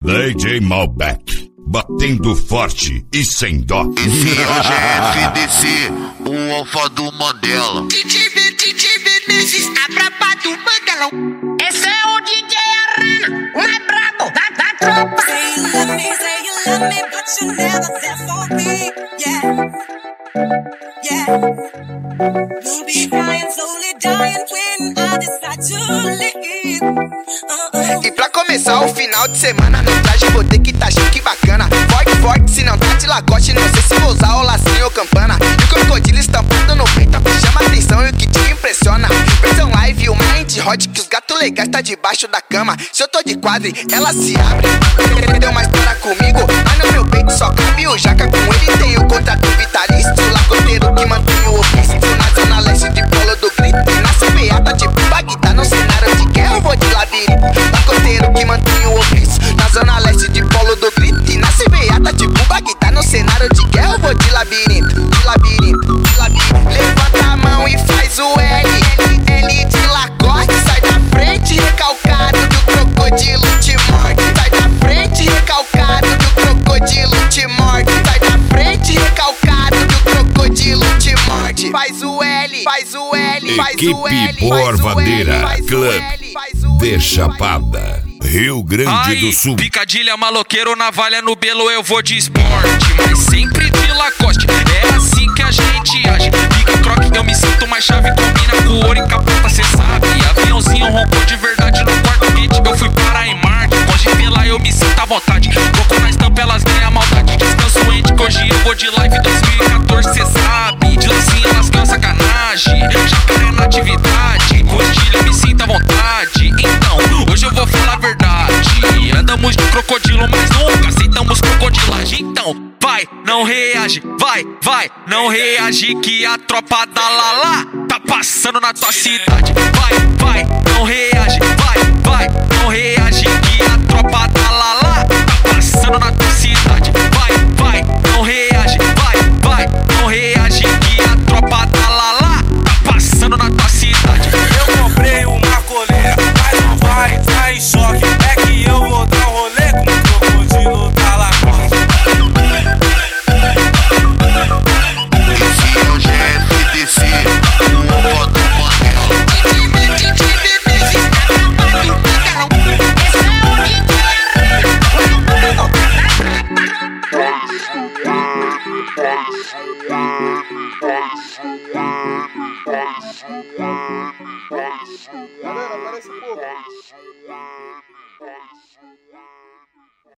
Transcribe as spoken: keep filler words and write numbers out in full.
D J Malbec, batendo forte e sem dó. Esse hoje é F D C, o alfa do Mandela. D J B, D J Vinícius, a braba do Mandelão. Esse é o D J Arana, o mais brabo da, da tropa. Say you love me, say you love me, but you never there for me. Yeah, yeah. You'll be crying, slowly dying when I decide to leave. Uh-uh. E pra começar o final de semana, no traje vou ter que tá chique bacana. Forte, forte, se não tá de lagoste, não sei se vou usar o lacinho ou campana. E o crocodilo estampado no peito, o que chama atenção e o que te impressiona. Versão live, o mind hot, que os gatos legais tá debaixo da cama. Se eu tô de quadre, ela se abre. Deu uma história comigo, mas no meu peito só cabe o jaca. Com ele tem o contrato vitalício, lagoteiro que mantém o ofício. Na zona leste de Polo do Grito, e na C B A tá tipo Bagdá. No cenário de guerra eu vou de labirinto, lagoteiro que mantém o ofício. Na zona leste de Polo do Grito, e na C B A tá tipo Bagdá. No cenário de guerra eu vou de labirinto, de labirinto, de labirinto. Levanta a mão e faz o L, L, L de Lacoste. Sai da frente recalcado que o crocodilo te morde. Sai da frente recalcado que o crocodilo te morde. Sai da frente recalcado que o crocodilo te morde. Faz o L, faz o L, faz o L. Equipe Porvadeira Club de Chapada, Rio Grande Aí, do Sul. Picadilha, maloqueiro, navalha no belo, eu vou de esporte, mas sempre de Lacoste. É assim que a gente age. Pica croque, eu me sinto mais chave. Combina com ouro e capota, cê sabe. Aviãozinho roncou de verdade no quarto beat. Eu fui para em Marte, hoje pela eu me sinto à vontade. Coco na estampa, elas ganham maldade. Descanso ente, que hoje eu vou de live dois mil e quatorze, cê sabe. De lancinha, elas ganham sacanagem. Jacaré na atividade, rostilha, eu me sinto à vontade. Então, hoje eu vou falar a verdade. Andamos de crocodilo, mas nunca aceitamos crocodilagem. Então, vai, não reage, vai, vai, não reage, que a tropa da Lala tá passando na tua cidade. Vai, vai, não reage, vai, vai, não reage, que a tropa